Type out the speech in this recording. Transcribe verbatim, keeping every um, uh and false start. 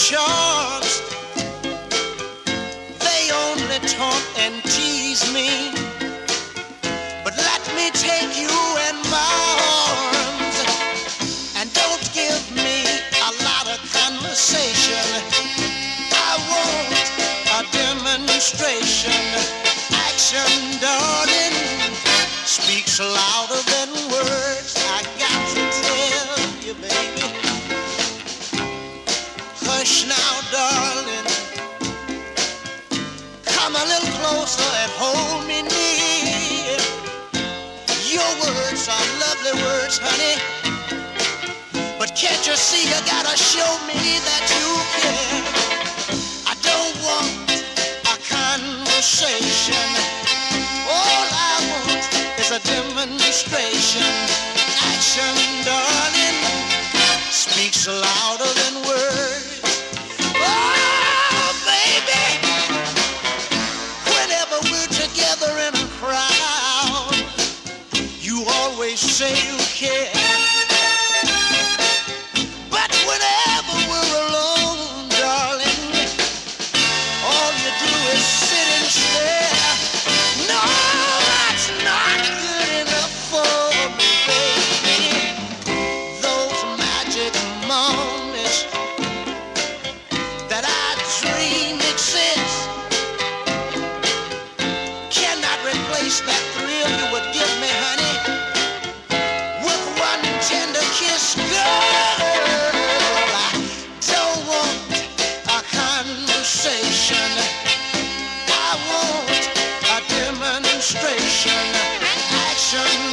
charms. They only taunt and tease me. But let me take you in my arms, and don't give me a lot of conversation. I want a demonstration. Action, darling, speaks louder than words. I got to tell you, baby. Hush now, darling. Come a little closer and hold me near. Your words are lovely words, honey. But can't you see you gotta show me that you care? I don't want a conversation. All I want is a demonstration. Action, darling, speaks louder than words. Oh, baby, whenever we're together in a crowd, you always say you care. But whenever we're alone, darling, all you do is sit and stare. No, that's not good enough for me, baby. Those magic moments that I dream exist cannot replace that thrill you would give me, honey, with one tender kiss. Girl, I don't want a conversation. I want a demonstration. Action,